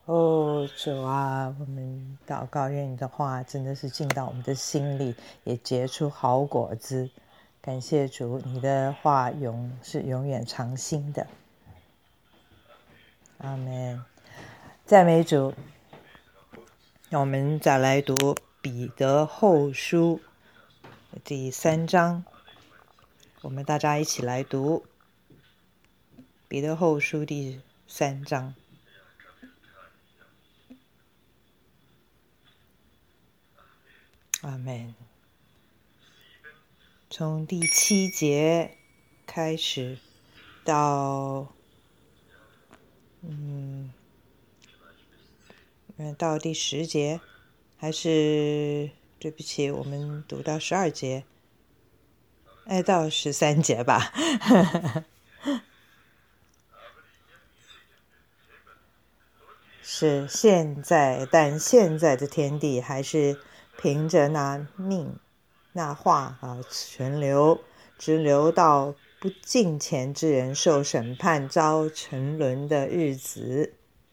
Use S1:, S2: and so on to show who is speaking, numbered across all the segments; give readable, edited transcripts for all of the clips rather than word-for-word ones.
S1: 主啊，我们祷告，愿你的话真的是进到我们的心里，也结出好果子。感谢主，你的话是永远常新的。阿们。赞美主。那我们再来读彼得后书第3章，我们大家一起来读彼得后书第3章。阿们。从第7节开始到到第10节，还是对不起，我们读到12节，到13节吧。是现在，但现在的天地还是凭着那话存留，直留到不敬虔之人受审判遭沉沦的日子，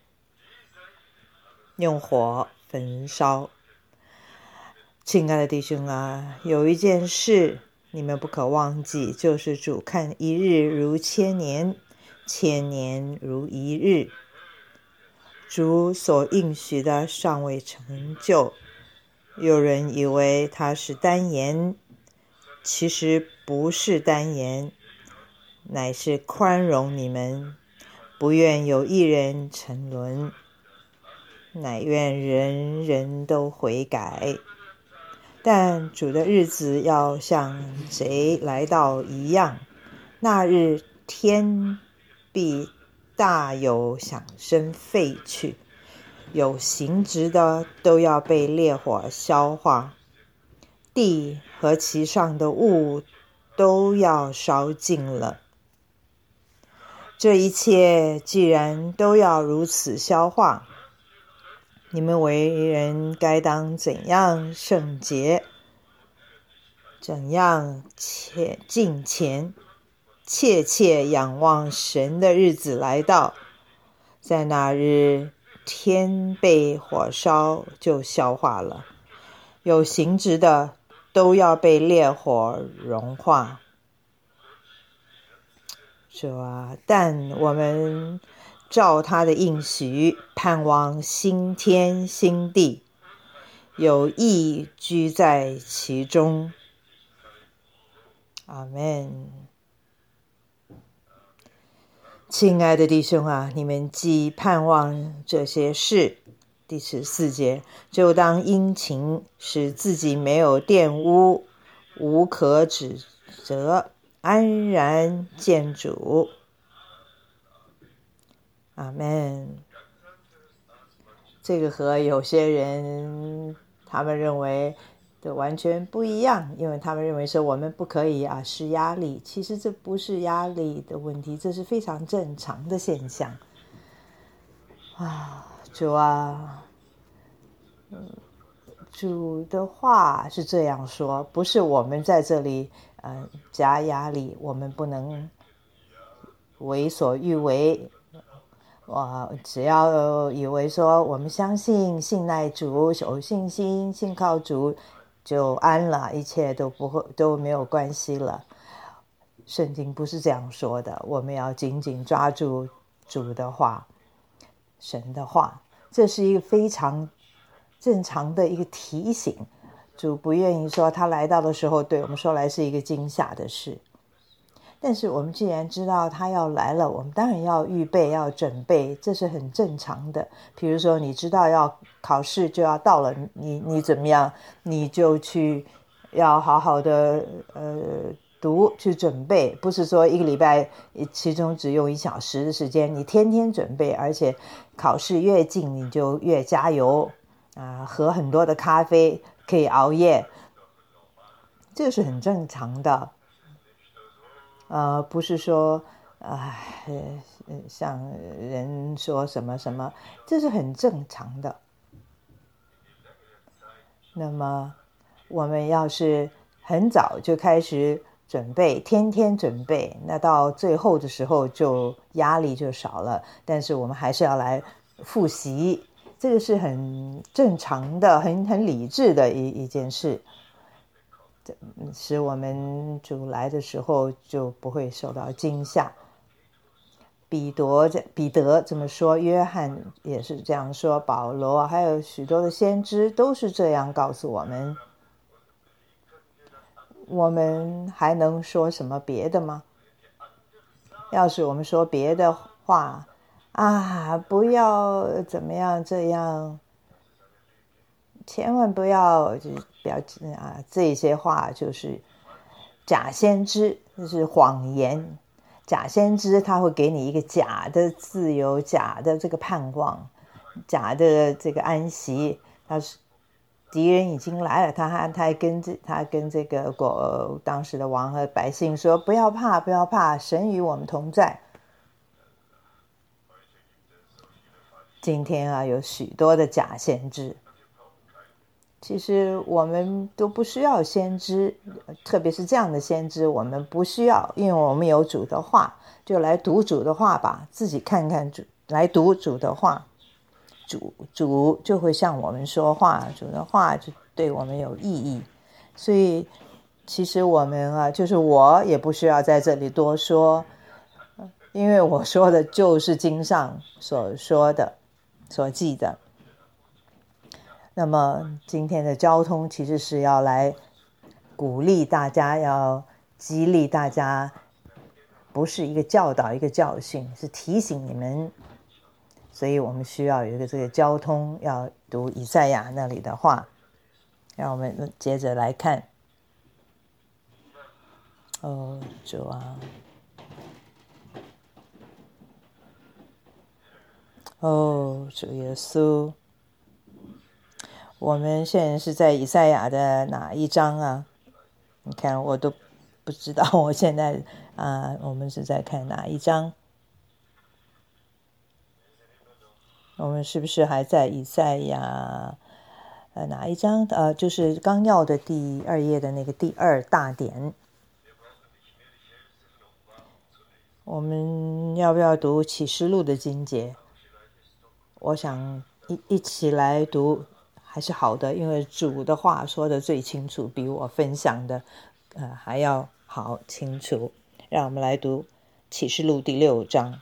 S1: 用火焚烧。亲爱的弟兄啊，有一件事你们不可忘记，就是主看一日如千年，千年如一日。主所应许的尚未成就，有人以为他是单言，其实不是单言，乃是宽容你们，不愿有一人沉沦，乃愿人人都悔改。但主的日子要像贼来到一样，那日天必大有响声废去，有形质的都要被烈火消化，地和其上的物都要烧尽了。这一切既然都要如此消化，你们为人该当怎样圣洁，怎样敬虔，切切仰望神的日子来到，在那日天被火烧就消化了，有形质的都要被烈火融化。主啊，但我们照他的应许，盼望新天新地，有义居在其中。阿们。亲爱的弟兄啊，你们既盼望这些事，第14节，就当殷勤，使自己没有玷污，无可指责，安然见主。阿们。这个和有些人他们认为的完全不一样，因为他们认为说我们不可以施压力，其实这不是压力的问题，这是非常正常的现象。主啊，主的话是这样说，不是我们在这里加压力，我们不能为所欲为。只要以为说我们相信信赖主，有信心，信靠主就安了，一切都没有关系了。圣经不是这样说的，我们要紧紧抓住主的话，神的话，这是一个非常正常的一个提醒。主不愿意说他来到的时候对我们说来是一个惊吓的事，但是我们既然知道他要来了，我们当然要预备，要准备，这是很正常的。比如说你知道要考试就要到了，你怎么样，你就去要好好的读，去准备，不是说一个礼拜其中只用1小时的时间，你天天准备，而且考试越近你就越加油喝很多的咖啡，可以熬夜，这是很正常的。不是说像人说什么什么，这是很正常的。那么我们要是很早就开始准备，天天准备，那到最后的时候就压力就少了，但是我们还是要来复习，这个是很正常的、很理智的一件事，使我们主来的时候就不会受到惊吓。彼得这么说，约翰也是这样说，保罗还有许多的先知都是这样告诉我们。我们还能说什么别的吗？要是我们说别的话啊，不要怎么样这样，千万不要这些话就是假先知，就是谎言。假先知他会给你一个假的自由，假的这个盼望，假的这个安息。他是敌人已经来了，他还跟这个当时的王和百姓说：不要怕，不要怕，神与我们同在。今天啊，有许多的假先知。其实我们都不需要先知，特别是这样的先知，我们不需要，因为我们有主的话，就来读主的话吧，自己看看主，来读主的话，主就会向我们说话，主的话就对我们有意义。所以其实我们啊，就是我也不需要在这里多说，因为我说的就是经上所说的、所记的。那么今天的交通其实是要来鼓励大家，要激励大家，不是一个教导一个教训，是提醒你们。所以我们需要有一个这个交通，要读以赛亚那里的话。让我们接着来看。主啊，主耶稣，我们现在是在以赛亚的哪一章啊？你看我都不知道，我现在我们是在看哪一章？我们是不是还在以赛亚哪一章？就是纲要的第2页的那个第2大点。我们要不要读启示录的经节？我想一起来读还是好的，因为主的话说的最清楚，比我分享的还要好清楚。让我们来读启示录第6章。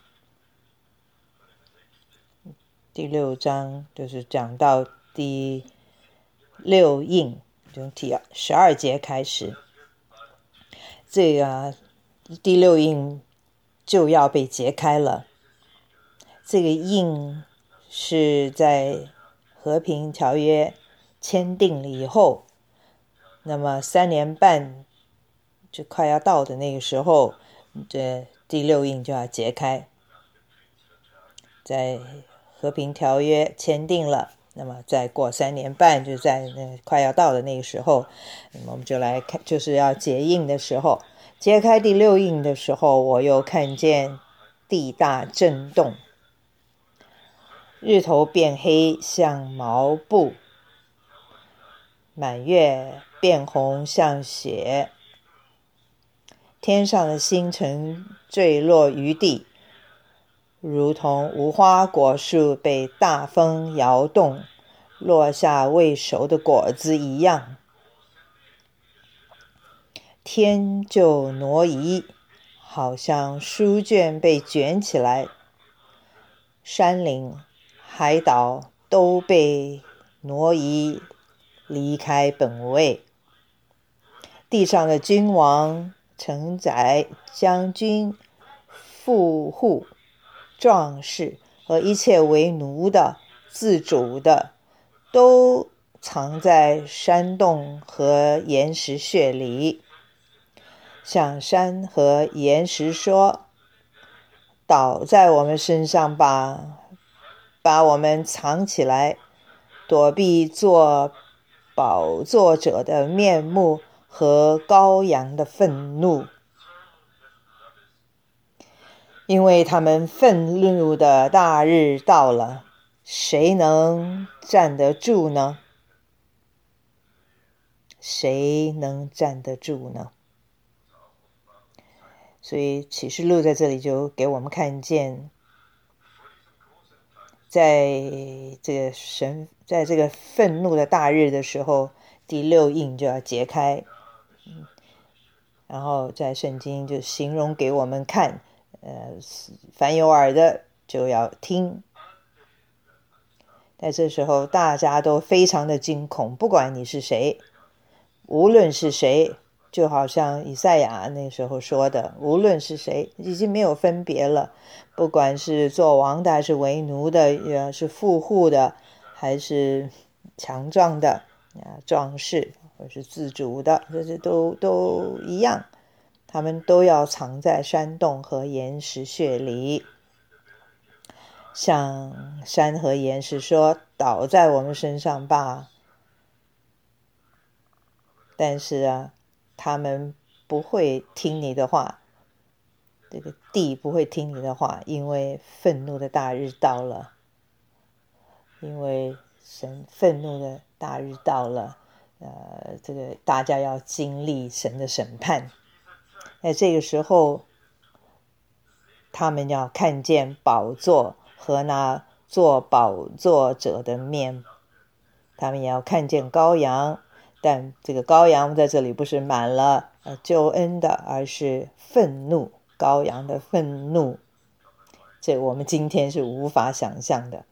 S1: 第6章就是讲到第6印，从第12节开始，这个第6印就要被解开了。这个印是在和平条约签订了以后，那么3年半就快要到的那个时候，这第6印就要解开。在和平条约签订了，那么再过3年半，就在快要到的那个时候，那么我们就来看，就是要解印的时候，揭开第6印的时候，我又看见地大震动，日头变黑像毛布，满月变红像血，天上的星辰坠落于地，如同无花果树被大风摇动，落下未熟的果子一样。天就挪移，好像书卷被卷起来，山岭、海岛都被挪移离开本位。地上的君王、承载、将军、富户、壮士和一切为奴的、自主的，都藏在山洞和岩石穴里，向山和岩石说：倒在我们身上吧，把我们藏起来，躲避做宝座者的面目和羔羊的愤怒，因为他们愤怒的大日到了，谁能站得住呢？谁能站得住呢？所以启示录在这里就给我们看见， 在这个愤怒的大日的时候，第六印就要揭开，然后在圣经就形容给我们看，凡有耳的就要听。在这时候大家都非常的惊恐，不管你是谁，无论是谁，就好像以赛亚那时候说的，无论是谁，已经没有分别了，不管是做王的还是为奴的，是富户的还是强壮的壮士，或是自主的，这都一样，他们都要藏在山洞和岩石穴里，像山和岩石说，倒在我们身上吧。但是他们不会听你的话，这个地不会听你的话，因为愤怒的大日到了，因为神愤怒的大日到了，这个大家要经历神的审判。在这个时候，他们要看见宝座和那做宝座者的面，他们也要看见羔羊，但这个羔羊在这里不是满了救恩的，而是愤怒，羔羊的愤怒，这我们今天是无法想象的，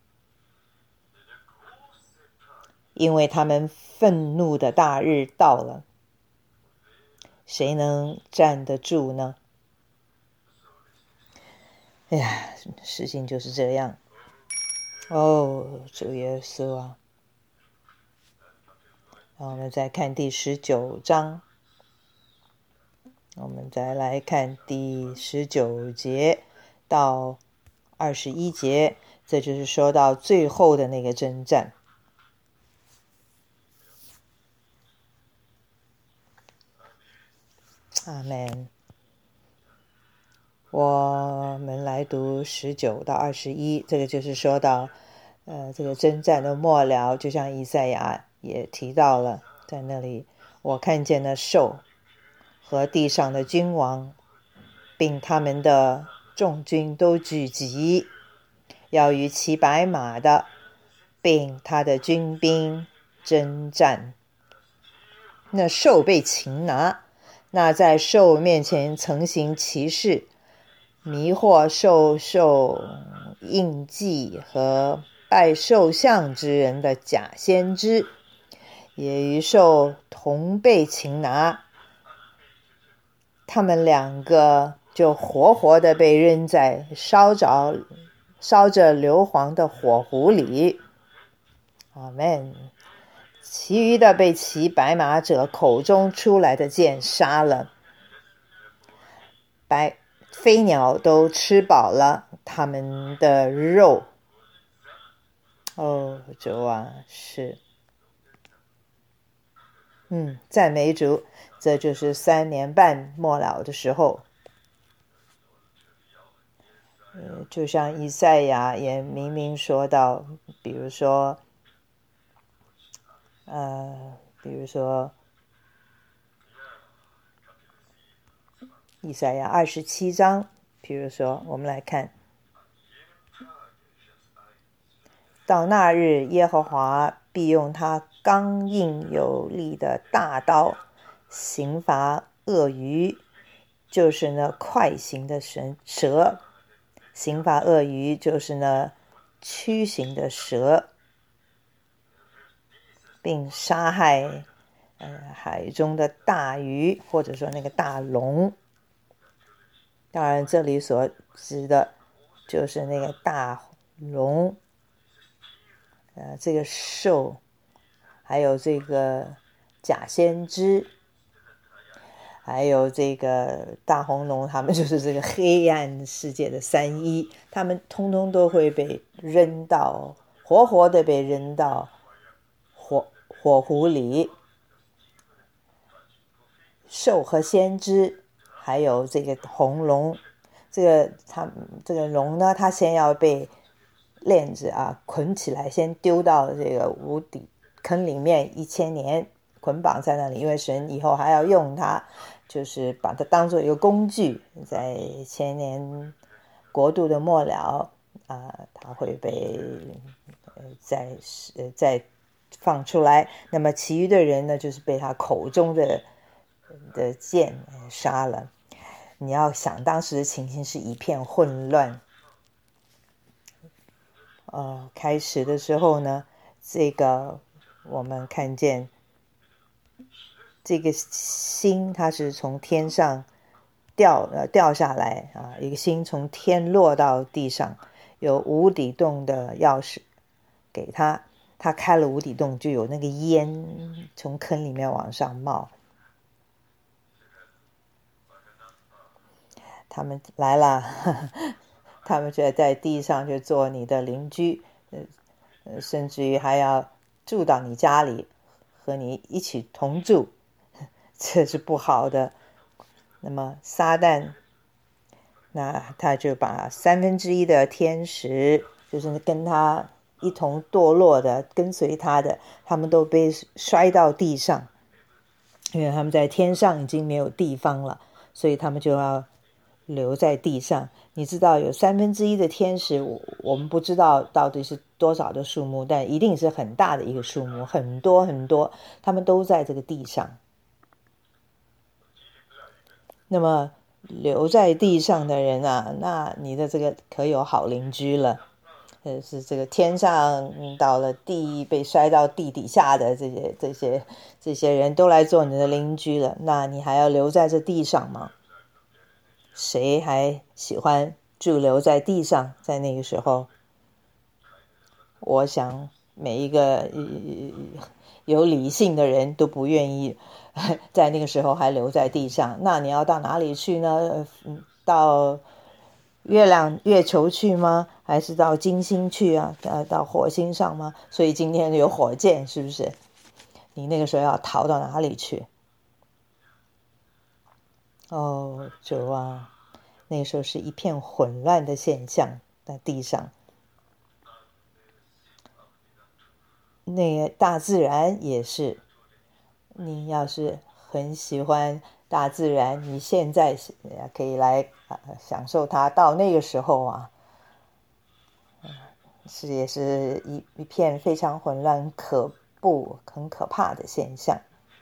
S1: 因为他们愤怒的大日到了，谁能站得住呢？哎呀，事情就是这样。主耶稣啊！然后我们再看第19章，我们再来看第19节到21节，这就是说到最后的那个征战。阿们。我们来读19到21，这个就是说到这个征战的末了，就像以赛亚也提到了，在那里我看见了兽和地上的君王，并他们的众军都聚集，要与骑白马的并他的军兵征战。那兽被擒拿，那在兽面前曾行奇事，迷惑兽印记和拜兽像之人的假先知，也与兽同被擒拿，他们两个就活活的被扔在烧着硫磺的火湖里。阿们。其余的被骑白马者口中出来的箭杀了，飞鸟都吃饱了他们的肉。主啊，是赞美主，这就是3年半末了的时候。就像以赛亚也明明说到，比如说以赛亚27章，比如说我们来看，到那日耶和华必用他刚硬有力的大刀刑罚鳄鱼，就是那快行的蛇，刑罚鳄鱼就是那曲形的蛇，并杀害海中的大鱼，或者说那个大龙。当然这里所指的就是那个大龙，这个兽，还有这个假先知，还有这个大红龙，他们就是这个黑暗世界的三一，他们通通都会被扔到，活活的被扔到火湖里。兽和先知还有这个红龙，这个龙呢，它先要被链子捆起来，先丢到这个无底坑里面1000年，捆绑在那里，因为神以后还要用它，就是把它当做一个工具，在1000年国度的末了它会被再放出来。那么其余的人呢，就是被他口中的剑杀了。你要想当时的情形是一片混乱。开始的时候呢，这个我们看见这个星，它是从天上掉下来啊，一个星从天落到地上，有无底洞的钥匙给他，他开了无底洞，就有那个烟从坑里面往上冒。他们来了，他们就在地上就做你的邻居，甚至于还要住到你家里，和你一起同住，这是不好的。那么撒旦，那他就把1/3的天使，就是跟他一同堕落的，跟随他的，他们都被摔到地上，因为他们在天上已经没有地方了，所以他们就要留在地上。你知道有1/3的天使，我们不知道到底是多少的数目，但一定是很大的一个数目，很多很多，他们都在这个地上。那么留在地上的人啊，那你的这个可有好邻居了。是这个天上到了地被摔到地底下的这些人都来做你的邻居了，那你还要留在这地上吗？谁还喜欢驻留在地上？在那个时候，我想每一个有理性的人都不愿意在那个时候还留在地上。那你要到哪里去呢？到月球去吗？还是到金星去啊？到火星上吗？所以今天有火箭，是不是？你那个时候要逃到哪里去？主啊，那个时候是一片混乱的现象在地上。那个大自然也是，你要是很喜欢大自然，你现在可以来享受它。到那个时候啊，也是一片非常混乱、很可怕的现象。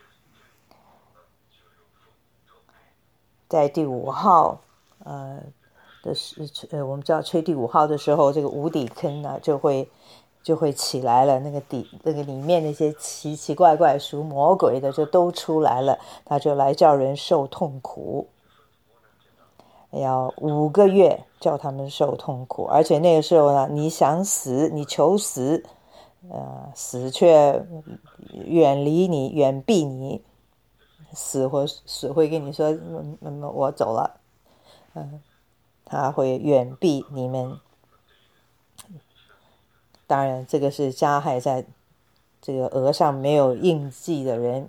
S1: 在第5号，我们知道吹第5号的时候，这个无底坑呢就会起来了，那个里面那些奇奇怪怪属魔鬼的就都出来了，他就来叫人受痛苦，要5个月叫他们受痛苦。而且那个时候呢，你想死，你求死，死却远离你，远避你，死会跟你说，我走了，他会远避你们。当然这个是加害在这个额上没有印记的人。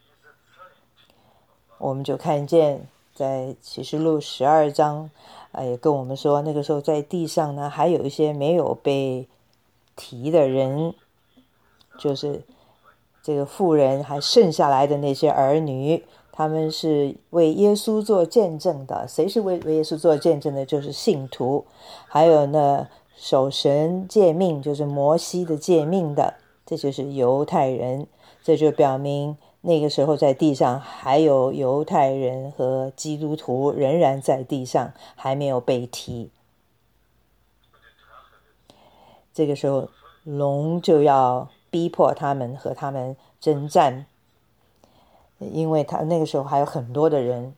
S1: 我们就看见在启示录12章也跟我们说，那个时候在地上呢还有一些没有被提的人，就是这个妇人还剩下来的那些儿女，他们是为耶稣做见证的。谁是为耶稣做见证的？就是信徒。还有呢，守神诫命，就是摩西的诫命的，这就是犹太人。这就表明那个时候在地上还有犹太人和基督徒仍然在地上，还没有被提。这个时候龙就要逼迫他们和他们征战，因为他那个时候还有很多的人。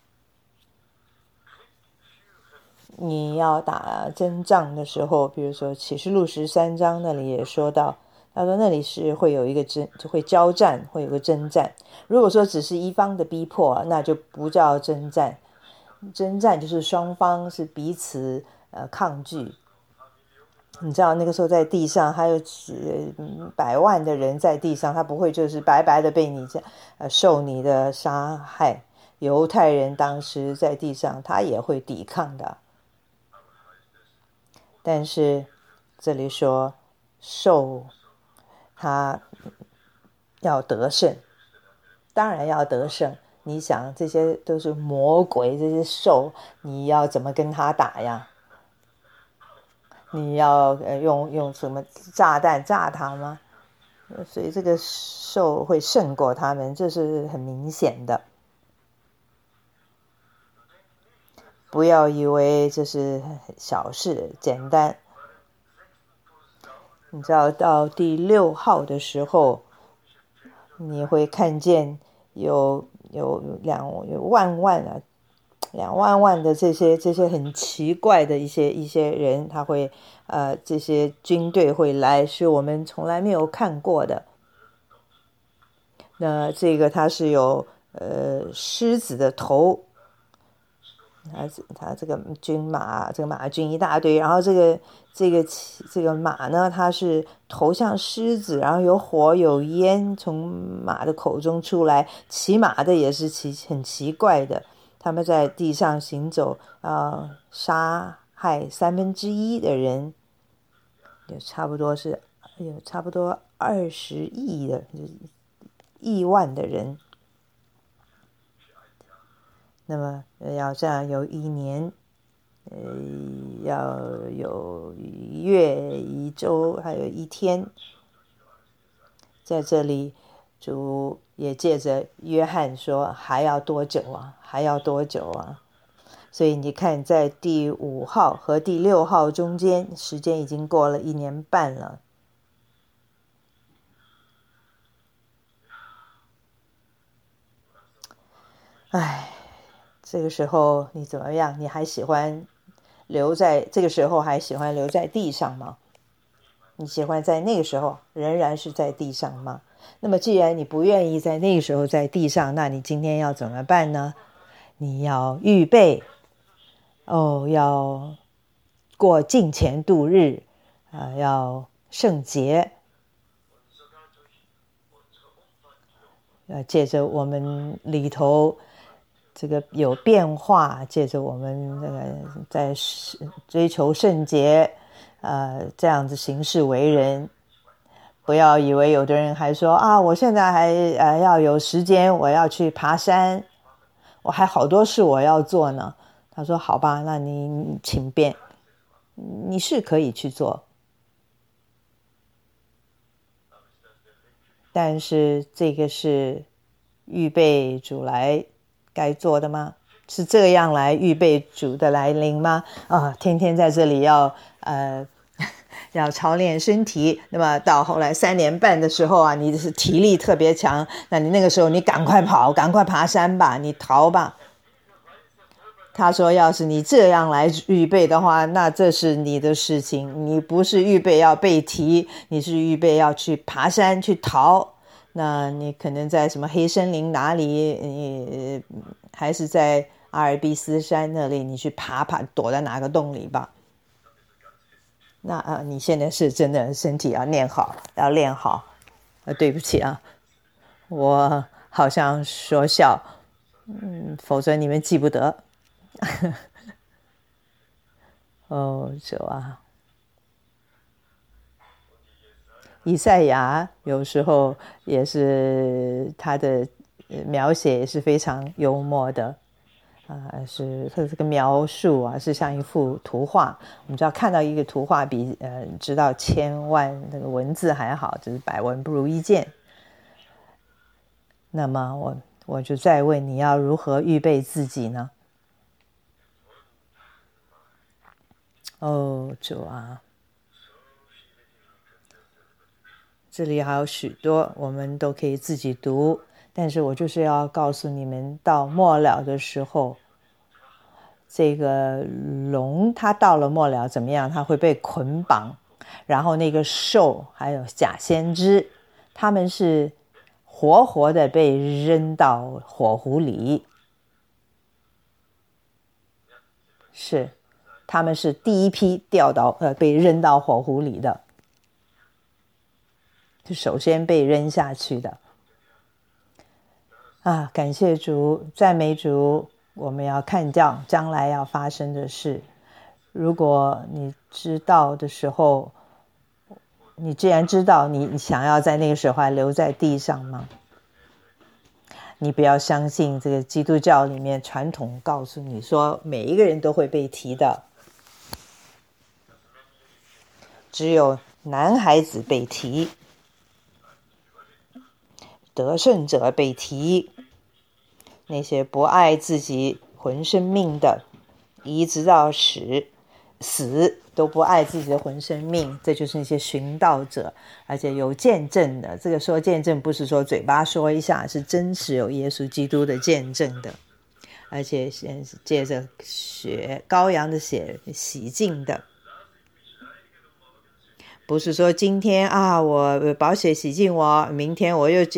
S1: 你要打征仗的时候，比如说启示录13章那里也说到，他说那里是会有一个就会交战，会有个征战。如果说只是一方的逼迫，那就不叫征战。征战就是双方是彼此抗拒。你知道那个时候在地上还有100万的人在地上，他不会就是白白的被你受你的杀害。犹太人当时在地上他也会抵抗的，但是这里说受他要得胜，当然要得胜。你想这些都是魔鬼，这些兽你要怎么跟他打呀？ 你要用什么炸弹炸他吗？所以这个兽会胜过他们，这是很明显的。不要以为这是小事简单。你知道到第6号的时候，你会看见有2万万的这些很奇怪的一些人，他会这些军队会来，是我们从来没有看过的。那这个它是有狮子的头，它这个军马，这个马军一大堆，然后这个马呢，它是头像狮子，然后有火有烟从马的口中出来，骑马的也是很奇怪的，他们在地上行走，杀害1/3的人，有差不多20亿万的人。那么要这样有1年，要有1月1周还有1天，在这里主也借着约翰说还要多久啊，还要多久啊。所以你看在第5号和第6号中间，时间已经过了1年半了。唉，这个时候你怎么样？你还喜欢留在这个时候还喜欢留在地上吗？你喜欢在那个时候仍然是在地上吗？那么既然你不愿意在那个时候在地上，那你今天要怎么办呢？你要预备要过敬虔度日，要圣洁，借着我们里头这个有变化，借着我们那个在追求圣洁，这样子行事为人。不要以为有的人还说我现在还要有时间，我要去爬山，我还好多事我要做呢。他说好吧，那你请便，你是可以去做，但是这个是预备主来该做的吗？是这样来预备主的来临吗？天天在这里要操练身体，那么到后来3年半的时候你是体力特别强，那你那个时候你赶快跑，赶快爬山吧，你逃吧。他说要是你这样来预备的话，那这是你的事情，你不是预备要被提，你是预备要去爬山去逃。那你可能在什么黑森林哪里，你还是在阿尔卑斯山那里，你去爬躲在哪个洞里吧。那你现在是真的身体要练好，对不起我好像说笑，否则你们记不得。主以赛亚有时候也是他的描写也是非常幽默的，是他这个描述是像一幅图画。我们知道看到一个图画比知道千万那个文字还好，就是百闻不如一见。那么我就再问，你要如何预备自己呢？主这里还有许多我们都可以自己读，但是我就是要告诉你们，到末了的时候，这个龙它到了末了怎么样？它会被捆绑，然后那个兽还有假先知，他们是活活的被扔到火湖里，是他们是第一批被扔到火湖里的，是首先被扔下去的。感谢主，赞美主，我们要看将来要发生的事。如果你知道的时候，你既然知道，你想要在那个时候还留在地上吗？你不要相信这个基督教里面传统告诉你说每一个人都会被提的。 只有男孩子被提，得胜者被提，那些不爱自己魂生命的，一直到死都不爱自己的魂生命，这就是那些寻道者，而且有见证的。这个说见证不是说嘴巴说一下，是真实有耶稣基督的见证的，而且借着血羔羊的血洗净的，不是说今天啊我宝血洗净我，明天我又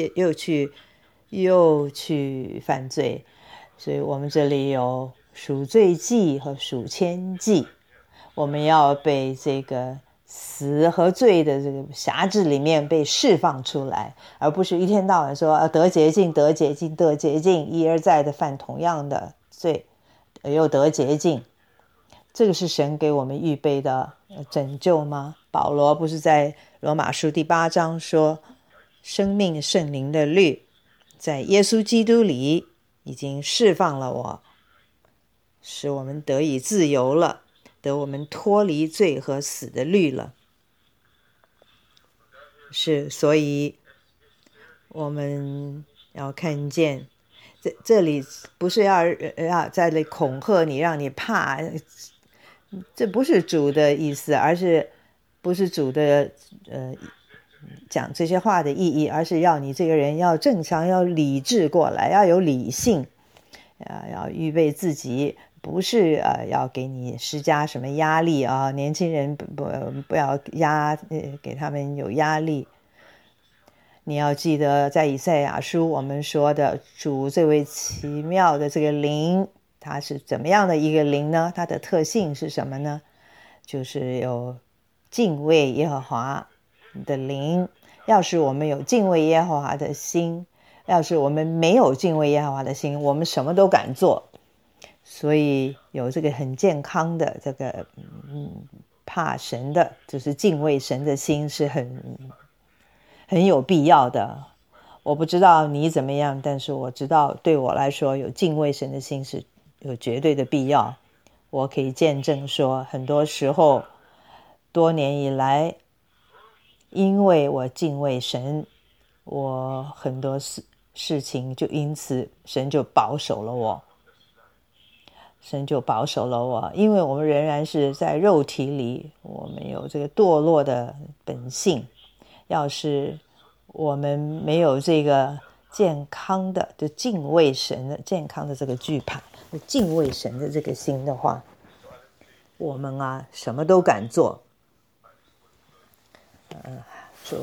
S1: 去犯罪。所以我们这里有赎罪祭和赎愆祭，我们要被这个死和罪的这个辖制里面被释放出来，而不是一天到晚说得洁净得洁净得洁净，一而再的犯同样的罪又得洁净。这个是神给我们预备的拯救吗？保罗不是在罗马书第8章说，生命圣灵的律在耶稣基督里已经释放了我，使我们得以自由了，得我们脱离罪和死的律了。是，所以我们要看见这里不是要在这里恐吓你让你怕，这不是主的意思，而是不是主的讲这些话的意义，而是要你这个人要正常，要理智过来，要有理性，要预备自己，不是要给你施加什么压力啊，年轻人不要给他们有压力。你要记得在以赛亚书我们说的主这位奇妙的这个灵，它是怎么样的一个灵呢？它的特性是什么呢？就是有敬畏耶和华的灵。要是我们有敬畏耶和华的心，要是我们没有敬畏耶和华的心，我们什么都敢做。所以有这个很健康的这个怕神的，就是敬畏神的心是很有必要的。我不知道你怎么样，但是我知道对我来说有敬畏神的心是有绝对的必要。我可以见证说，很多时候多年以来，因为我敬畏神，我很多事情就因此神就保守了我，因为我们仍然是在肉体里，我们有这个堕落的本性。要是我们没有这个健康的就敬畏神的健康的这个惧怕，敬畏神的这个心的话，我们什么都敢做。主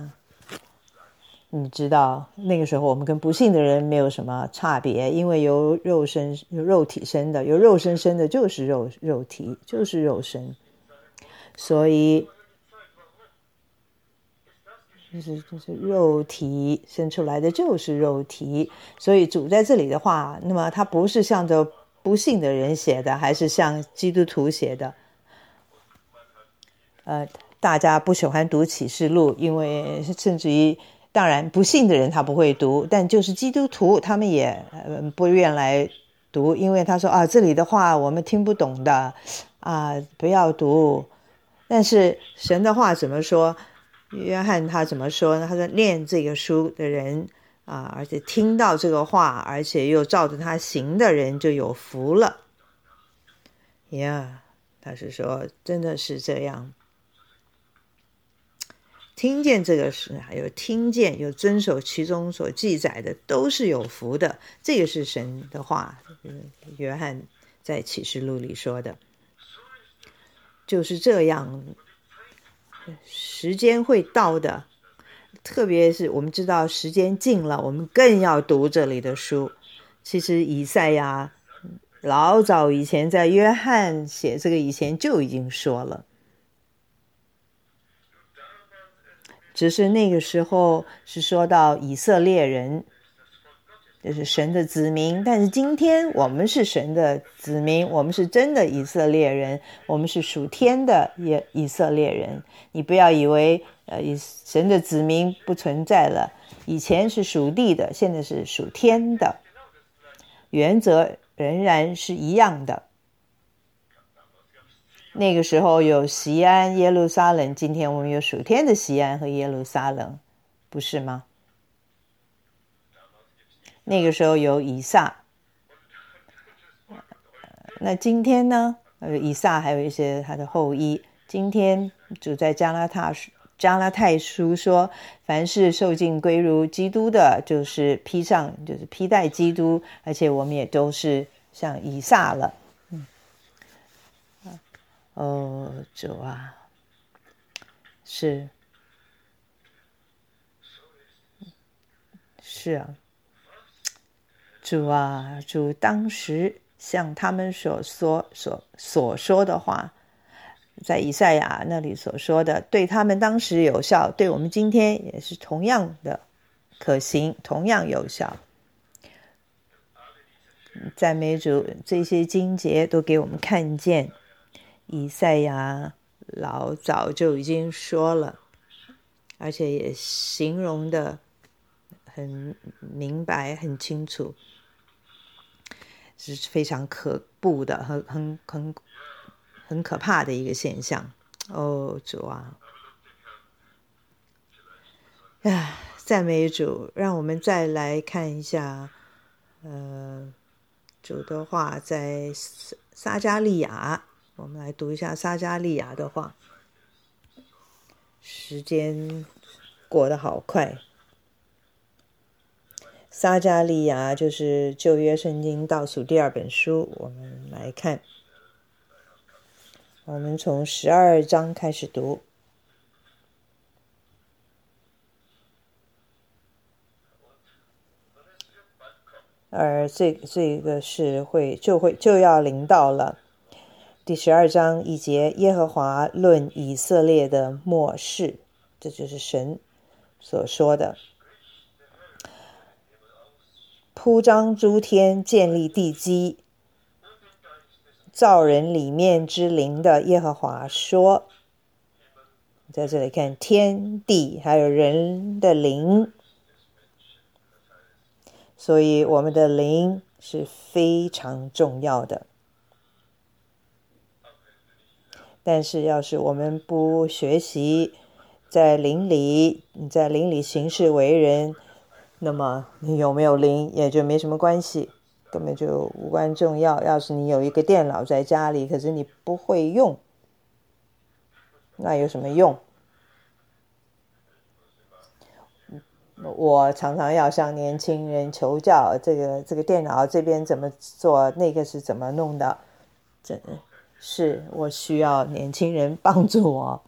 S1: 你知道那个时候我们跟不信的人没有什么差别，因为有肉体生的，有肉身生的就是肉体，就是肉身，所以就是肉体生出来的就是肉体。所以主在这里的话，那么他不是向着不信的人写的，还是向基督徒写的。大家不喜欢读启示录，因为甚至于当然不信的人他不会读，但就是基督徒他们也不愿来读，因为他说这里的话我们听不懂的不要读。但是神的话怎么说？约翰他怎么说呢？他说念这个书的人而且听到这个话，而且又照着他行的人就有福了。他是说真的是这样，听见这个事，还有听见有遵守其中所记载的，都是有福的。这个是神的话，约翰在启示录里说的，就是这样。时间会到的，特别是我们知道时间近了，我们更要读这里的书。其实以赛亚老早以前在约翰写这个以前就已经说了，只是那个时候是说到以色列人，就是神的子民。但是今天我们是神的子民，我们是真的以色列人，我们是属天的以色列人。你不要以为神的子民不存在了，以前是属地的，现在是属天的，原则仍然是一样的。 那个时候有锡安、耶路撒冷，今天我们有属天的锡安和耶路撒冷，不是吗？那个时候有以撒，那今天呢？以撒还有一些他的后裔。今天主在加拉太书说，凡是受尽归入基督的，就是披戴基督，而且我们也都是像以撒了。主啊，是啊，主啊，主当时像他们所说的话，在以赛亚那里所说的，对他们当时有效，对我们今天也是同样的可行，同样有效。赞美主，这些经节都给我们看见，以赛亚老早就已经说了，而且也形容的很明白、很清楚，是非常可怖的、很可怕的一个现象。主啊，赞美主！让我们再来看一下，主的话在撒迦利亚，我们来读一下撒迦利亚的话。时间过得好快。撒迦利亚就是旧约圣经倒数第2本书，我们来看。我们从12章开始读。而这个是就要临到了。第12章1节，耶和华论以色列的末世，这就是神所说的。铺张诸天，建立地基，造人里面之灵的耶和华说，在这里看天地还有人的灵，所以我们的灵是非常重要的。但是要是我们不学习在灵里行事为人，那么你有没有灵也就没什么关系，根本就无关重要。要是你有一个电脑在家里，可是你不会用，那有什么用？我常常要向年轻人求教，这个电脑这边怎么做，那个是怎么弄的，真是我需要年轻人帮助我。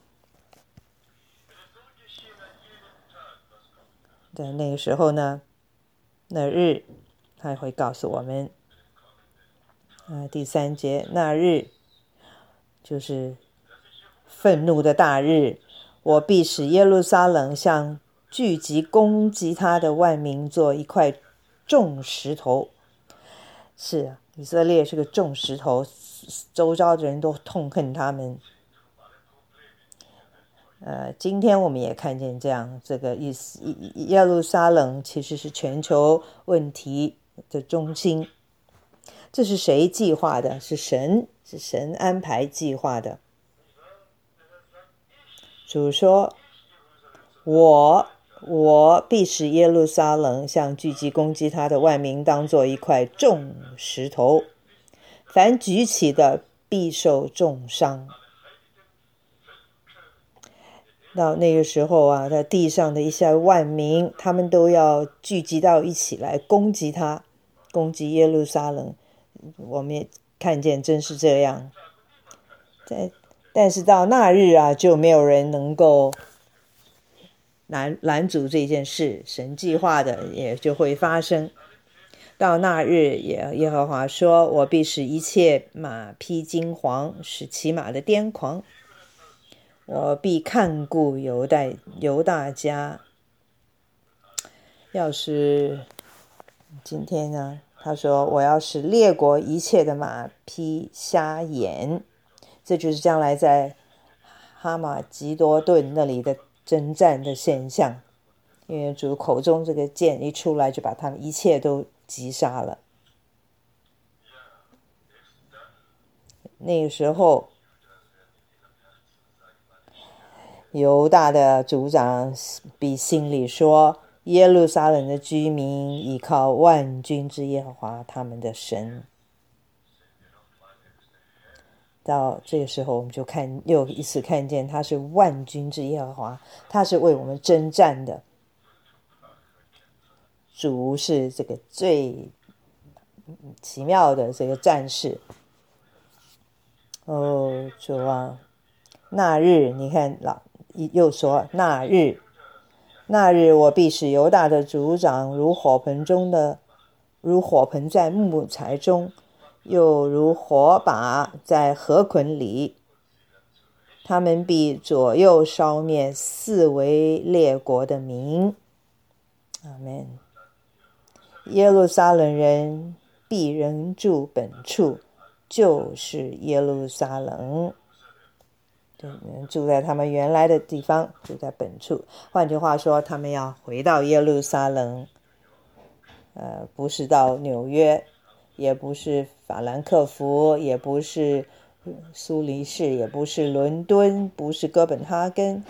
S1: 在那个时候呢，那日他会告诉我们，第3节，那日就是愤怒的大日，我必使耶路撒冷像聚集攻击他的万民做一块重石头。是啊，以色列是个重石头，周遭的人都痛恨他们。今天我们也看见这样，这个耶路撒冷其实是全球问题的中心。这是谁计划的？是神安排计划的。主说，我必使耶路撒冷像聚集攻击他的万民当作一块重石头，凡举起的必受重伤。到那个时候啊，在地上的一些万民，他们都要聚集到一起来攻击他，攻击耶路撒冷。我们也看见真是这样。但是到那日啊，就没有人能够拦阻这件事，神计划的也就会发生。到那日，耶和华说，我必使一切马匹金黄，使骑马的癫狂。我必看顾犹大家。要是今天呢，他说我要使列国一切的马匹瞎眼，这就是将来在哈马吉多顿那里的征战的现象。因为主口中这个剑一出来，就把他们一切都击杀了。那个时候犹大的族长必心里说，耶路撒冷的居民依靠万军之耶和华他们的神。到这个时候我们就又一次看见他是万军之耶和华，他是为我们征战的。主是这个最奇妙的这个战士。哦，主啊，那日你看又说那日我必使犹大的族长如火盆在木材中，又如火把在河捆里，他们必左右烧灭四围列国的民。阿们。耶路撒冷人必仍住本处，就是耶路撒冷，住在他们原来的地方，住在本处。换句话说，他们要回到耶路撒冷，不是到纽约，也不是法兰克福，也不是苏黎世，也不是伦敦，不是哥本哈根，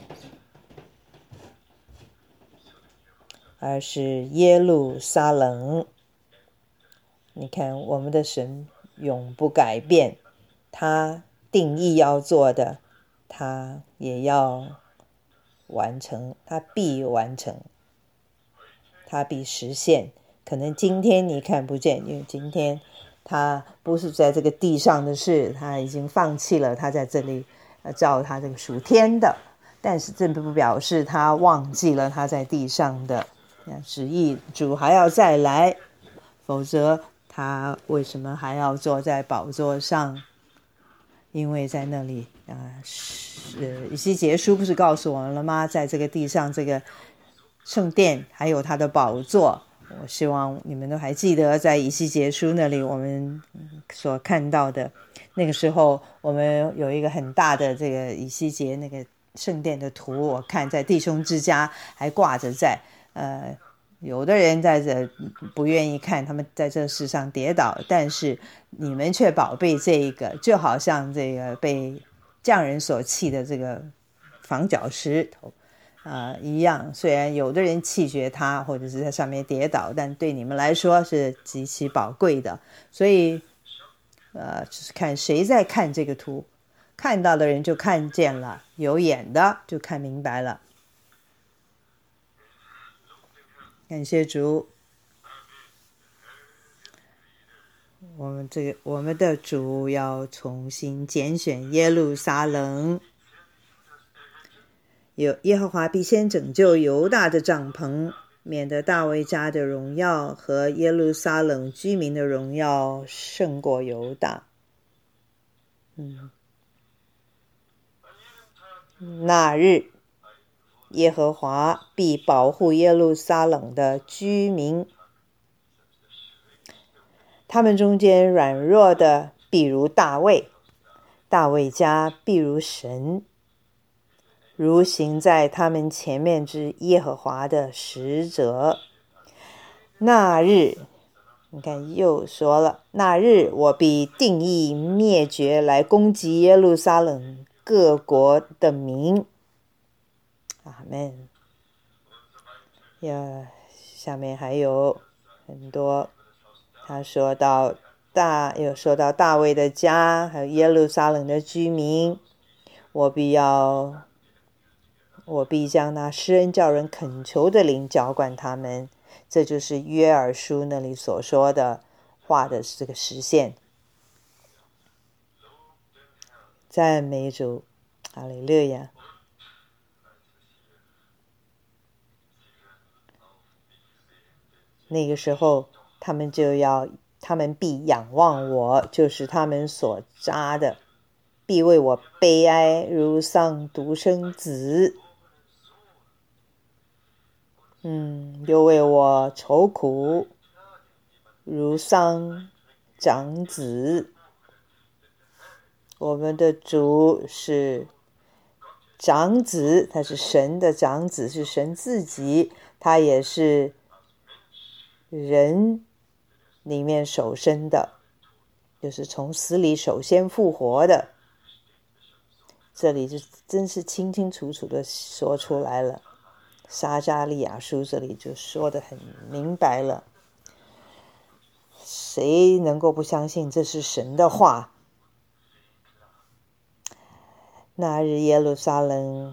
S1: 而是耶路撒冷。你看，我们的神永不改变，他定义要做的，他也要完成，他必完成，他必实现。可能今天你看不见，因为今天他不是在这个地上的事，他已经放弃了，他在这里照他这个属天的，但是这不表示他忘记了他在地上的旨意。主还要再来，否则他为什么还要坐在宝座上？因为在那里以西结书不是告诉我们了吗？在这个地上，这个圣殿还有他的宝座。我希望你们都还记得，在以西结书那里我们所看到的，那个时候我们有一个很大的这个以西结那个圣殿的图，我看在弟兄之家还挂着在有的人在这不愿意看，他们在这世上跌倒，但是你们却宝贝这一个，就好像这个被匠人所弃的这个房角石头一样。虽然有的人弃绝它，或者是在上面跌倒，但对你们来说是极其宝贵的。所以就是看谁在看这个图，看到的人就看见了，有眼的就看明白了。感谢主，我们的主要重新拣选耶路撒冷，耶和华必先拯救犹大的帐篷，免得大卫家的荣耀和耶路撒冷居民的荣耀胜过犹大。那日耶和华必保护耶路撒冷的居民，他们中间软弱的必如大卫，大卫家必如神，如行在他们前面之耶和华的使者。那日，你看又说了，那日我必定义灭绝来攻击耶路撒冷各国的民。阿们。下面还有很多，他说到又说到大卫的家，还有耶路撒冷的居民，我必将那施恩叫人恳求的灵浇灌他们。这就是约珥书那里所说的话的这个实现。赞美主，哈利路亚。那个时候他们必仰望我，就是他们所扎的，必为我悲哀如丧独生子，又为我愁苦如丧长子。我们的主是长子，他是神的长子，是神自己，他也是人里面首生的，就是从死里首先复活的。 这里就真是清清楚楚的说出来了。撒迦利亚书这里就说得很明白了，谁能够不相信这是神的话？那日耶路撒冷，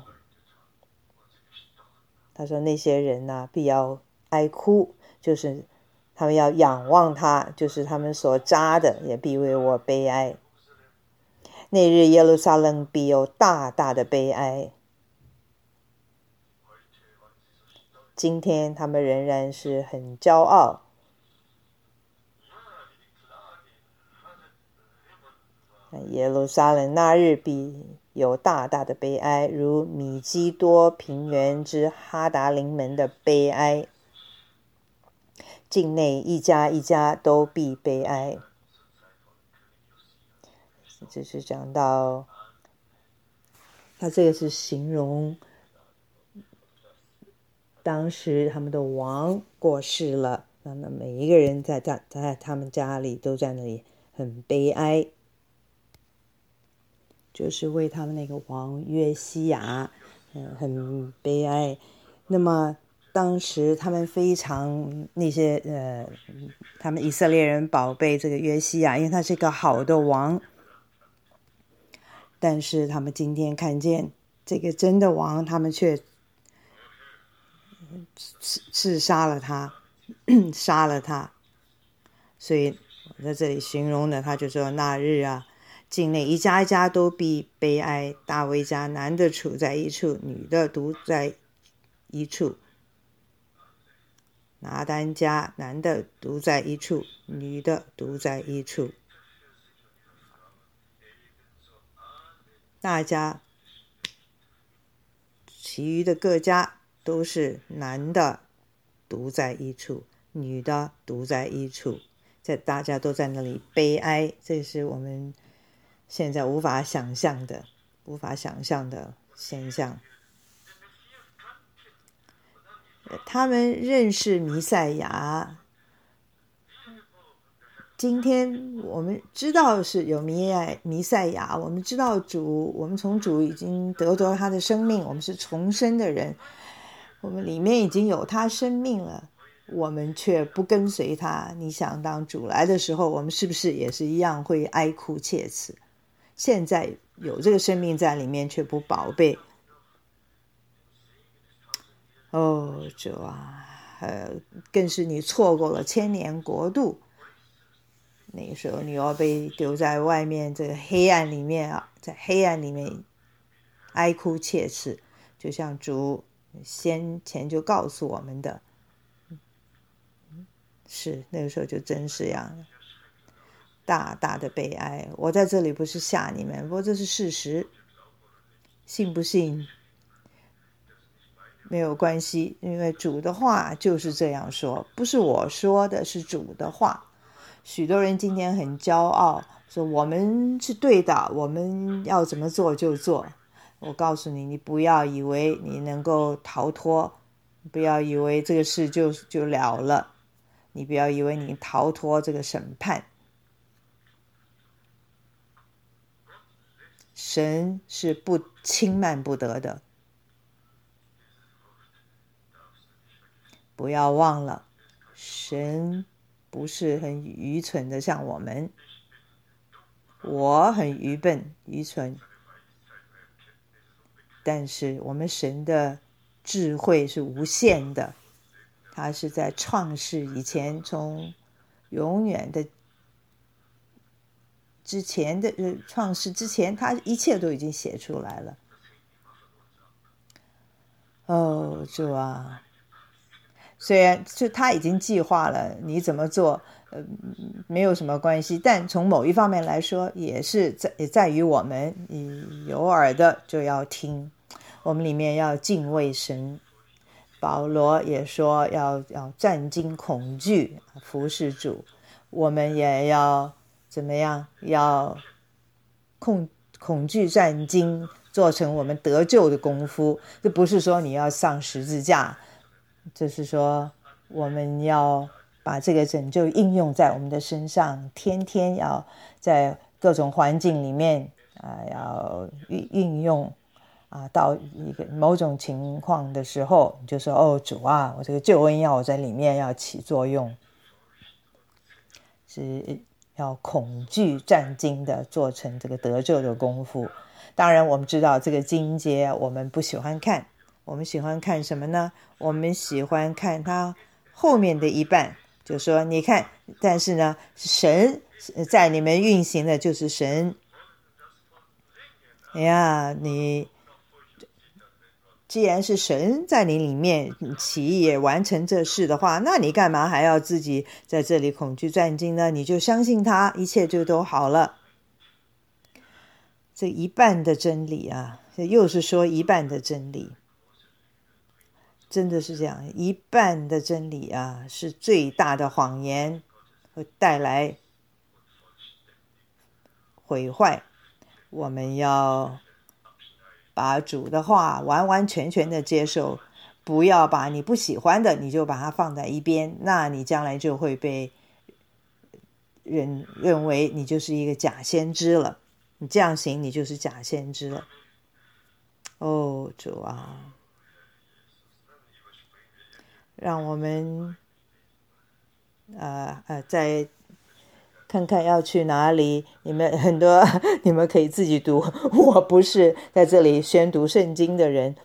S1: 他说那些人啊，必要哀哭，就是他们要仰望他，就是他们所扎的也必为我悲哀。那日耶路撒冷必有大大的悲哀。今天他们仍然是很骄傲，耶路撒冷那日必有大大的悲哀，如米基多平原之哈达临门的悲哀，境内一家一家都必悲哀。这是讲到他这个是形容当时他们的王过世了，那么每一个人在他们家里都在那里很悲哀，就是为他们那个王约西亚很悲哀。那么当时他们非常那些他们以色列人宝贝这个约西亚，因为他是一个好的王，但是他们今天看见这个真的王，他们却刺杀了他杀了他。所以我在这里形容的，他就说那日啊，境内一家一家都必悲哀，大卫家男的处在一处，女的独在一处，拿单家男的独在一处，女的独在一处，大家其余的各家都是男的独在一处，女的独在一处，大家都在那里悲哀。这是我们现在无法想象的现象。他们认识弥赛亚，今天我们知道是有弥赛亚，我们知道主，我们从主已经得着他的生命，我们是重生的人，我们里面已经有他生命了，我们却不跟随他。你想当主来的时候，我们是不是也是一样会哀哭切齿？现在有这个生命在里面，却不宝贝。主啊，更是你错过了千年国度，那个时候你要被丢在外面这个黑暗里面啊，在黑暗里面哀哭切齿，就像主先前就告诉我们的，是那个时候就真是这样，大大的悲哀。我在这里不是吓你们，不过这是事实，信不信没有关系，因为主的话就是这样说，不是我说的，是主的话。许多人今天很骄傲，说我们是对的，我们要怎么做就做。我告诉你，你不要以为你能够逃脱，不要以为这个事就了了，你不要以为你逃脱这个审判。神是不轻慢不得的，不要忘了，神不是很愚蠢的，像我很愚笨愚蠢，但是我们神的智慧是无限的，他是在创世以前，从永远的之前的创世之前，他一切都已经写出来了。主啊，虽然就他已经计划了你怎么做，没有什么关系，但从某一方面来说，也在于我们有耳的就要听，我们里面要敬畏神。保罗也说要战惊恐惧服侍主，我们也要怎么样？要恐惧战惊，做成我们得救的功夫。这不是说你要上十字架，这是说我们要把这个拯救应用在我们的身上，天天要在各种环境里面要运用到一个某种情况的时候，你就说哦主啊，我这个救恩药在里面要起作用，是要恐惧战惊的做成这个得救的功夫。当然我们知道这个经节我们不喜欢看，我们喜欢看什么呢？我们喜欢看它后面的一半，就说你看，但是呢神在你们运行的就是神。哎呀，你既然是神在你里面起也完成这事的话，那你干嘛还要自己在这里恐惧战惊呢？你就相信他，一切就都好了。这一半的真理又是说一半的真理，真的是这样，一半的真理是最大的谎言，会带来毁坏。我们要把主的话完完全全的接受，不要把你不喜欢的你就把它放在一边，那你将来就会被人认为你就是一个假先知了，你这样行你就是假先知了。哦主啊，让我们再看看要去哪里，你们很多你们可以自己读，我不是在这里宣读圣经的人。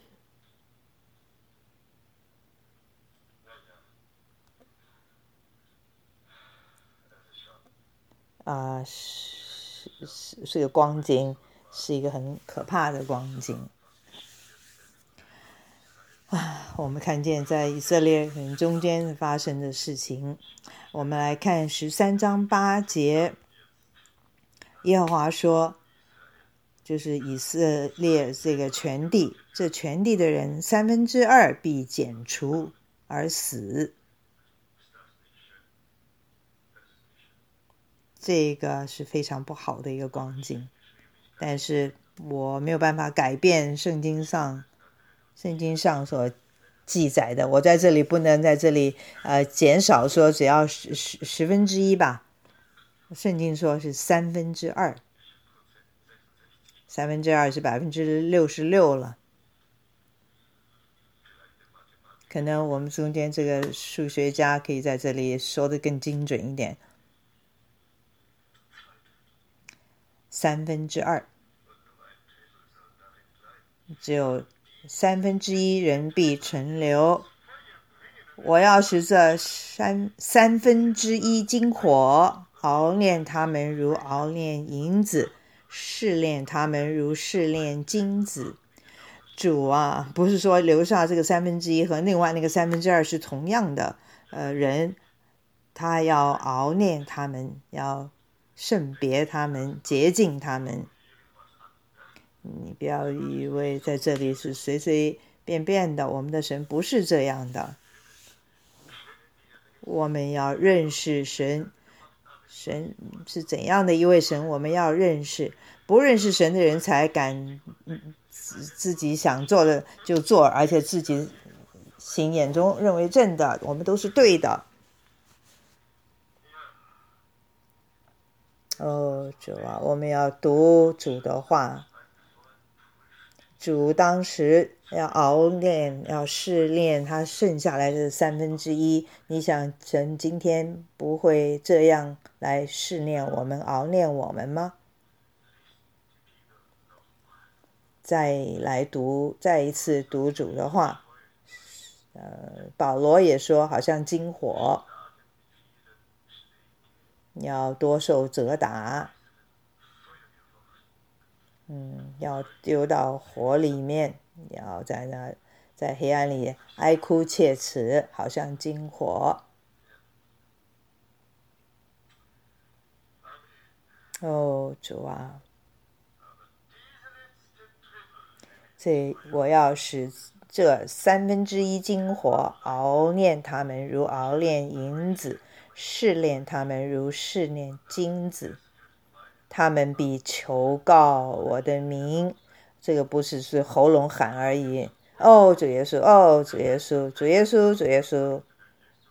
S1: 是个光景，是一个很可怕的光景我们看见在以色列人中间发生的事情。我们来看13章8节，耶和华说，就是以色列这个全地，这全地的人2/3必剪除而死。这个是非常不好的一个光景，但是我没有办法改变圣经上所记载的，我在这里不能在这里减少说只要1/10吧，圣经说是2/3，3/2是66%了。可能我们中间这个数学家可以在这里说得更精准一点，2/3，只有1/3人必存留。我要使这1/3经火，熬炼他们如熬炼银子，试炼他们如试炼金子。主啊，不是说留下这个1/3和另外那个2/3是同样的人，他要熬炼他们，要圣别他们，洁净他们。你不要以为在这里是随随便便的，我们的神不是这样的。我们要认识神，神是怎样的一位神，我们要认识。不认识神的人才敢自己想做的就做，而且自己心眼中认为正的，我们都是对的。主啊，我们要读主的话。主当时要熬炼，要试炼他剩下来的1/3。你想神今天不会这样来试炼我们，熬炼我们吗？再一次读主的话，保罗也说好像金火，要多受责打，要丢到火里面，要在黑暗里哀哭切齿，好像金火。主啊，我要使这1/3金火熬炼他们如熬炼银子，试炼他们如试炼金子。他们必求告我的名，这个不是喉咙喊而已。主耶稣，主耶稣，主耶稣，主耶稣，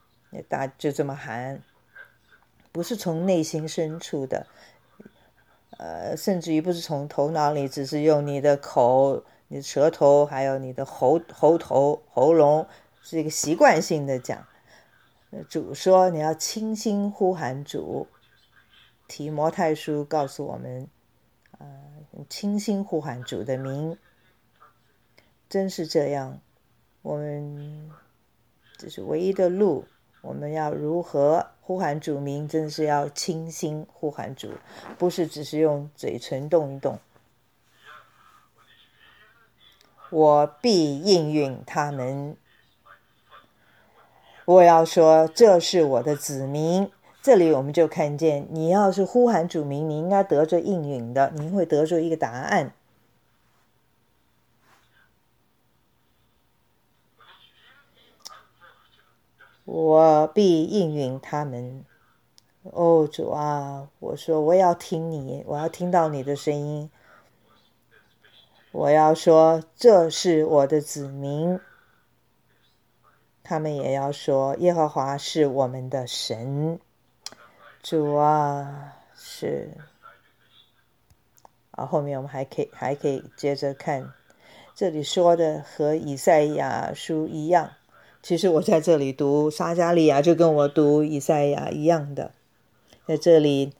S1: 就这么喊，不是从内心深处的。 甚至于不是从头脑里，只是用你的口、你的舌头，还有你的喉咙，是一个习惯性的讲。主说你要倾心呼喊主，提摩太书告诉我们，倾心呼喊主的名，真是这样。我们这是唯一的路，我们要如何呼喊主名，真的是要倾心呼喊主，不是只是用嘴唇动一动。我必应允他们，我要说这是我的子民。这里我们就看见，你要是呼喊主名，你应该得着应允的，你会得着一个答案。我必应允他们。哦，主啊，我说我要听你，我要听到你的声音。我要说这是我的子民，他们也要说耶和华是我们的神。主啊，是后面我们还可以接着看，这里说的和以赛亚书一样。其实我在这里读撒迦利亚，就跟我读以赛亚一样的。在这里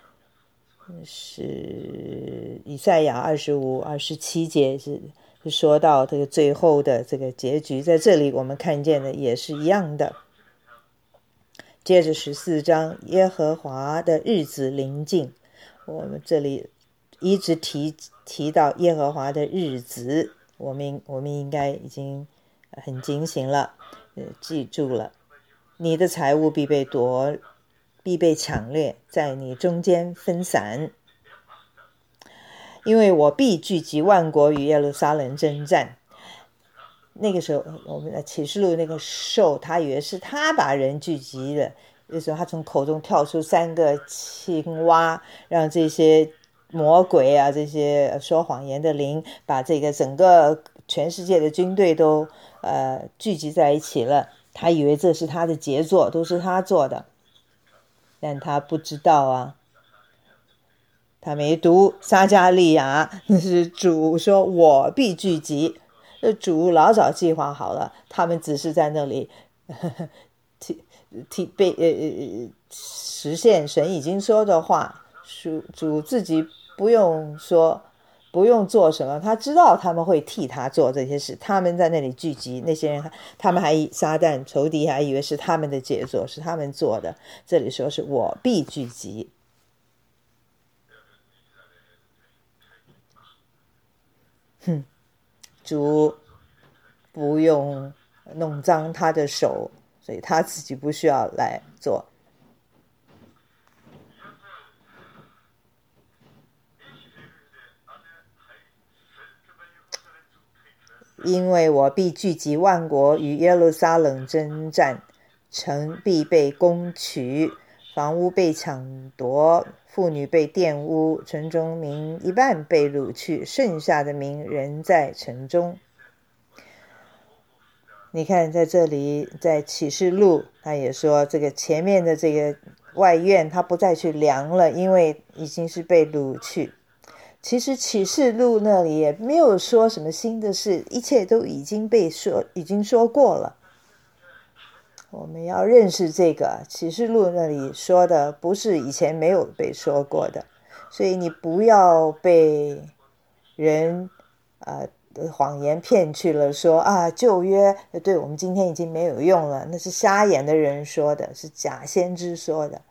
S1: 是以赛亚25、27节是说到这个最后的这个结局，在这里我们看见的也是一样的。接着14章，耶和华的日子临近，我们这里一直提到耶和华的日子，我们应该已经很警醒了，记住了，你的财物必被抢掠，在你中间分散，因为我必聚集万国与耶路撒冷征战。那个时候我们的启示录那个兽，他以为是他把人聚集了，那时候他从口中跳出3个青蛙，让这些魔鬼啊，这些说谎言的灵，把这个整个全世界的军队都聚集在一起了。他以为这是他的杰作，都是他做的，但他不知道啊，他没读撒迦利亚，那是主说我必聚集，主老早计划好了，他们只是在那里实现神已经说的话。主自己不用说，不用做什么，他知道他们会替他做这些事。他们在那里聚集，那些人他们撒旦仇敌还以为是他们的杰作，是他们做的。这里说是我必聚集。主不用弄脏他的手，所以他自己不需要来做。因为我必聚集万国与耶路撒冷征战，城必被攻取，房屋被抢夺，妇女被玷污，城中民一半被掳去，剩下的民仍在城中。你看在这里，在启示录他也说，这个前面的这个外院他不再去量了，因为已经是被掳去。其实启示录那里也没有说什么新的事，一切都已经说过了。我们要认识这个启示录那里说的不是以前没有被说过的，所以你不要被人谎言骗去了，说旧约对我们今天已经没有用了，那是瞎眼的人说的，是假先知说的。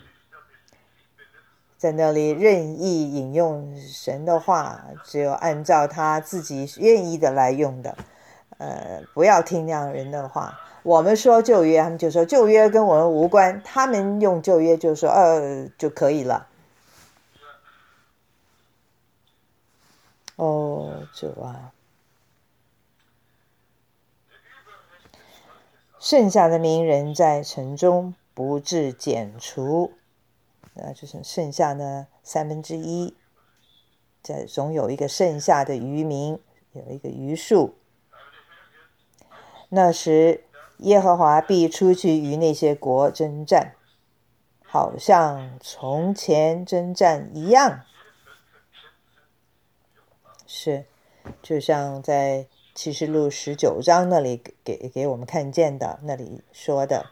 S1: 在那里任意引用神的话，只有按照他自己愿意的来用的，不要听那样人的话。我们说旧约，他们就说旧约跟我们无关，他们用旧约就说就可以了。主啊，剩下的民人在城中不致剪除，就是剩下呢1/3，总有一个剩下的余民，有一个余数。那时耶和华必出去与那些国征战，好像从前征战一样。 是，就像在启示录19章那里给我们看见的，那里说的，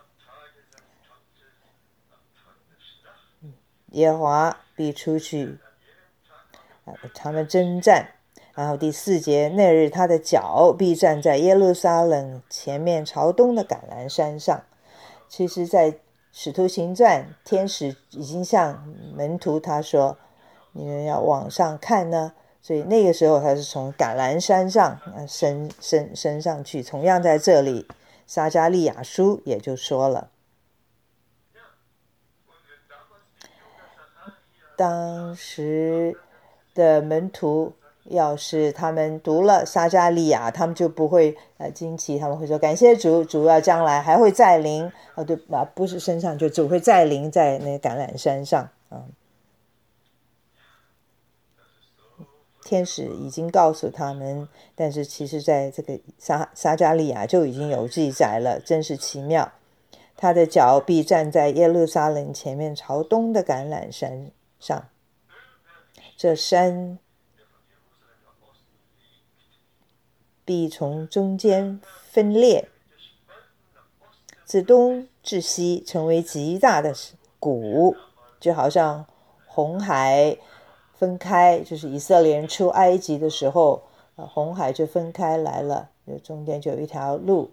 S1: 耶和华必出去，他们征战。然后第4节，那日他的脚必站在耶路撒冷前面朝东的橄榄山上。其实在使徒行传，天使已经向门徒他说，你们要往上看呢，所以那个时候他是从橄榄山上升上去。同样在这里撒迦利亚书也就说了，当时的门徒要是他们读了撒迦利亚，他们就不会惊奇，他们会说感谢主，主要将来还会再临，对吧？不是升上，就主会再临在那个橄榄山上。天使已经告诉他们，但是其实在这个撒迦利亚就已经有记载了，真是奇妙。他的脚必站在耶路撒冷前面朝东的橄榄山上，这山必从中间分裂，自东至西成为极大的谷，就好像红海分开，就是以色列人出埃及的时候，红海就分开来了，中间就有一条路，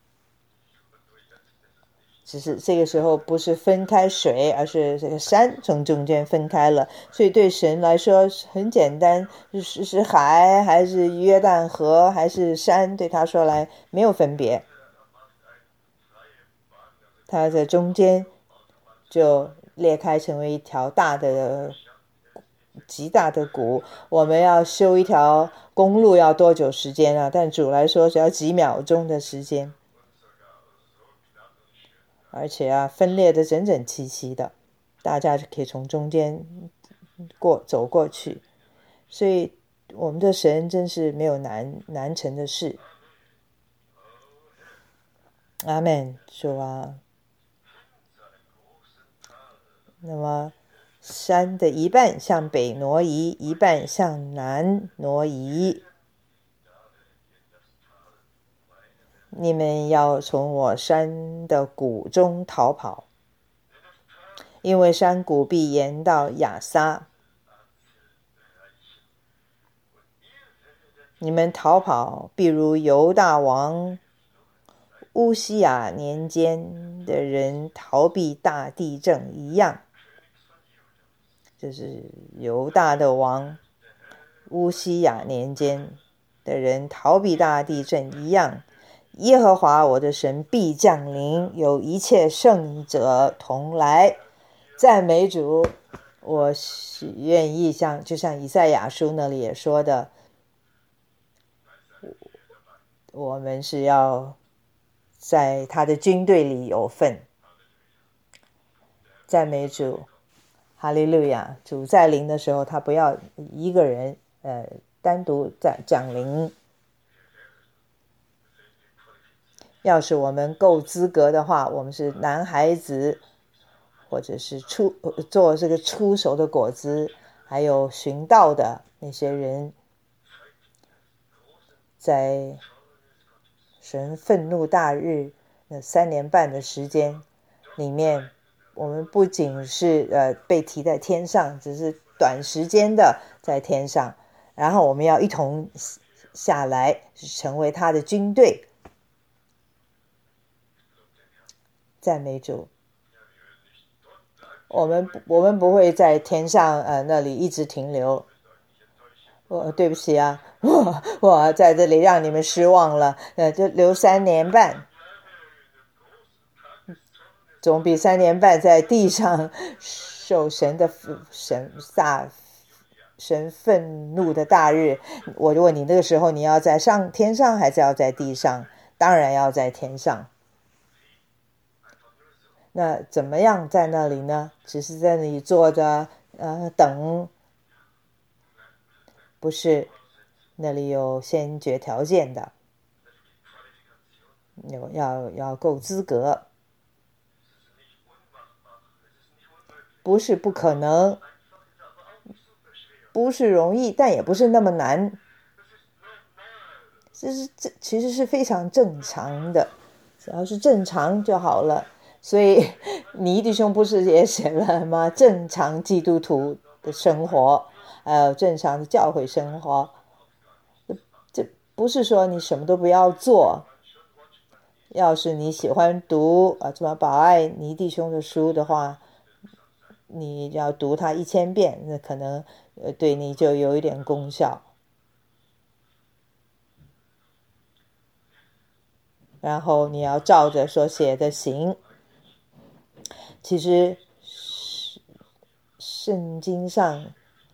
S1: 只是这个时候不是分开水，而是这个山从中间分开了。所以对神来说很简单，是海还是约旦河还是山，对他说来没有分别。他在中间就裂开成为一条极大的谷。我们要修一条公路要多久时间啊？但主来说只要几秒钟的时间，而且分裂的整整齐齐的，大家就可以从中间走过去。所以我们的神真是没有难成的事。阿们，主啊。那么山的一半向北挪移，一半向南挪移。你们要从我山的谷中逃跑，因为山谷必延到亚撒。你们逃跑，必如犹大王乌西雅年间的人逃避大地震一样。就是犹大的王乌西雅年间的人逃避大地震一样。耶和华我的神必降临，有一切圣者同来。赞美主！我愿意就像以赛亚书那里也说的，我们是要在他的军队里有份。赞美主！哈利路亚！主在临的时候，他不要一个人单独在降临。要是我们够资格的话，我们是男孩子，或者是做这个出熟的果子，还有寻道的那些人，在神愤怒大日那3年半的时间里面，我们不仅是被提在天上，只是短时间的在天上，然后我们要一同下来，成为他的军队。赞美主！我们不会在天上那里一直停留。对不起啊，我在这里让你们失望了。就留3年半，总比3年半在地上受神愤怒的大日。我问你，那个时候你要在天上还是要在地上？当然要在天上。那怎么样在那里呢？只是在那里坐着等？不是，那里有先决条件的，要够资格。不是不可能， 不是容易，但也不是那么难。这其实是非常正常的，只要是正常就好了。所以你弟兄不是也写了吗？正常基督徒的生活，还有正常的教会生活，这不是说你什么都不要做。要是你喜欢读什么宝爱尼弟兄的书的话，你要读它1000遍，那可能对你就有一点功效。然后你要照着所写的行。其实圣经上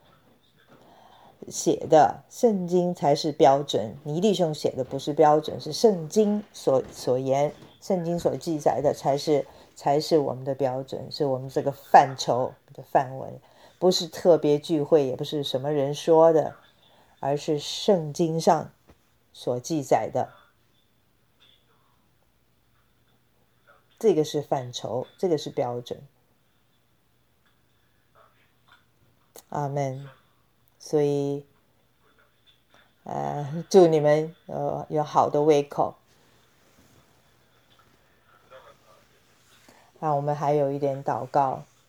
S1: 写的，圣经才是标准，尼弟兄写的不是标准，是圣经所言，圣经所记载的才是我们的标准，是我们这个范畴的范围，不是特别聚会，也不是什么人说的，而是圣经上所记载的。这个是范畴，这个是标准。阿们。所以祝你们有好的胃口。我们还有一点祷告。